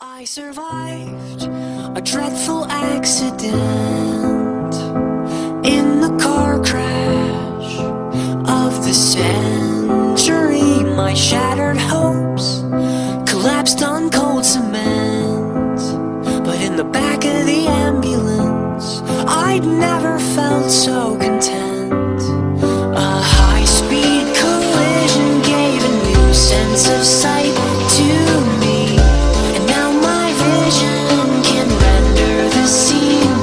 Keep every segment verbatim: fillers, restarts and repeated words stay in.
I survived a dreadful accident in the car crash of the century. My shattered hopes collapsed on cold cement, but in the back of the ambulance I'd never felt so content. A high-speed collision gave a new sense of sight to me, and now my vision can render the scene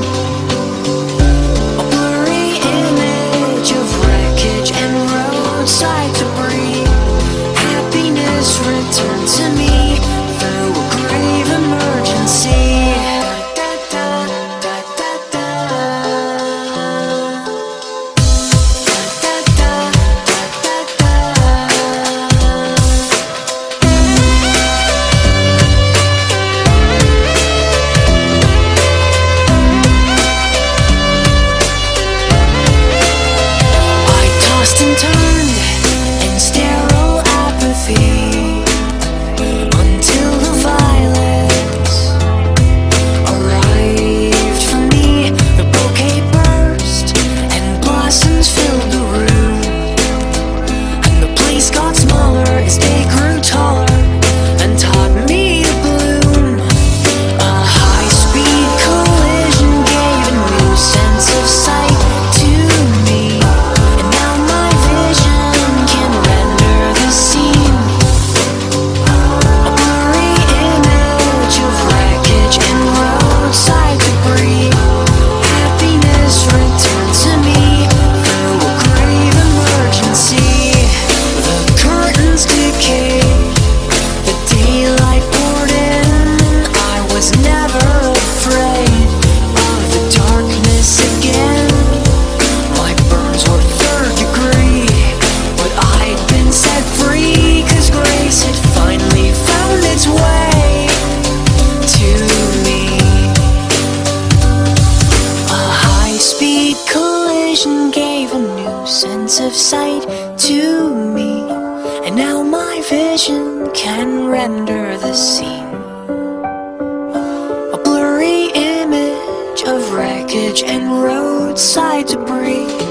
a blurry image of wreckage and roadside debris. Happiness returned to me through a grave emergency. Da, da, da, da, da, da, da, da, da, da. I tossed and turned in sterile apathy until the violence arrived for me. The bouquet burst and blossoms filled the room, and the place got smaller as they grew taller and taught me to bloom. A high-speed collision gave a new sense of sight to me, and now my vision can render the scene a blurry image of wreckage and roadside debris. Happiness returned to me through a grave emergency. The curtains decayed, the daylight poured in. I was never afraid of the darkness again. My burns were third degree, but I'd been set free, 'cause grace had finally found its way to me. A high-speed collision gave a new sense of sight to me, and now my vision can render the scene a blurry image of wreckage and roadside debris.